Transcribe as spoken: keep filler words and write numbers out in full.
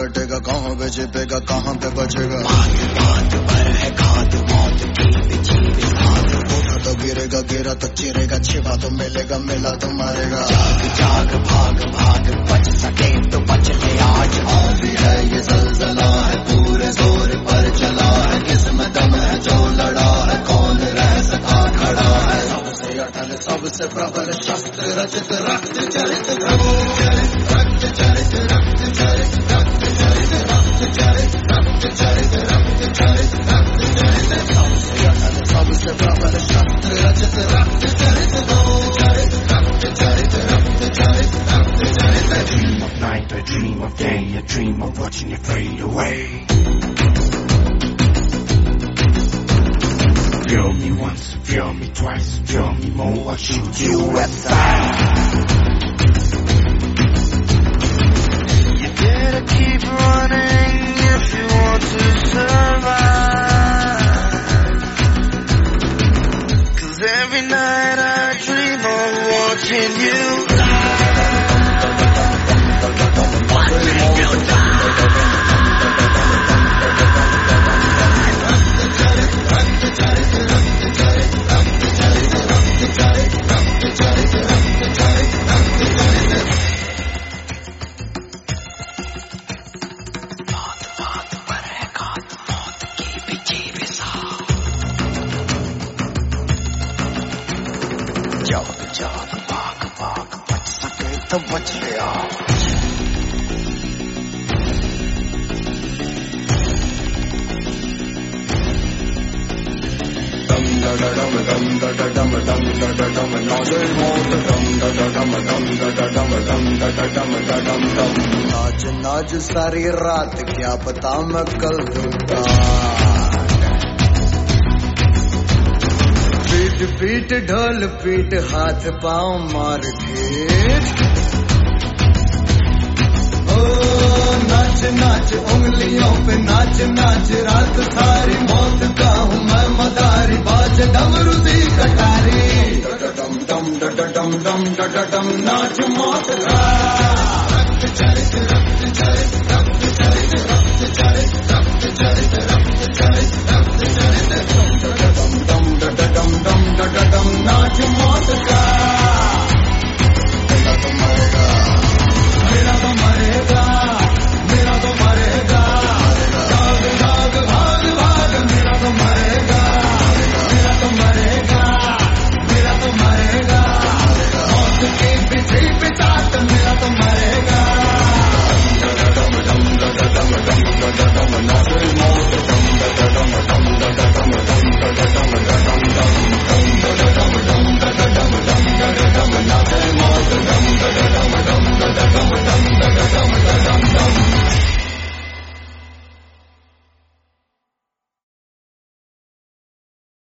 कटेगा, कहाँ पे छिपेगा, कहाँ पे बचेगा। बात बात पर है घात, मौत की बिछी बिसात। उठा तो गिरेगा, गिरा तो चिरेगा, छिपा तो मिलेगा, मिला तो मारेगा। जाग जाग भाग भाग, बच सके तो बच ले आज। आंधी है ये ज़लज़ला है, पूरे जोर पर चला है, किस्मत दम है जो लड़ा है, कौन रह सका खड़ा है। सबसे अटल सबसे प्रबल शस्त्र रचित, रक्त चरित प्रभु चरित, रक्त चरित रक्त चरित रक्त चरित रक्त चरित रक्त चरित रक्त चरित रक्त चरित। सबसे अटल सबसे प्रबल शस्त्र रचित, रक्त चरित प्रभु चरित, रक्त चरित रक्त चरित रक्त चरित। I dream of night, I dream of day, I dream of watching it fade away. Feel me once, feel me twice, feel me more, I'll shoot you at sight. You better keep running if you want to survive. 'Cause every night I dream of watching you जाग जाग भाग भाग, बच सके तो बच ले आज। dum da da dum dum da da dum dum da da dum नाचे मौत dum da da dum dum da da dum dum da da dum da dum dum। नाच नाच सारी रात, क्या पता मैं कल दूंगा। पीट पीट ढोल पीट, हाथ पाँव मार के। ओ नाच नाच उंगलियों पे नाच नाच, रात सारी मौत का हूँ मैं मदारी, बाज डमरू दी कटारी। डम डम डम डम डम डम, नाच मौत का। रक्त चरित रक्त चरित रक्त चरित रक्त चरित रक्त चरित रक्त चरित रक्त चरित। डम डम डम डम डम, नाच मौत का।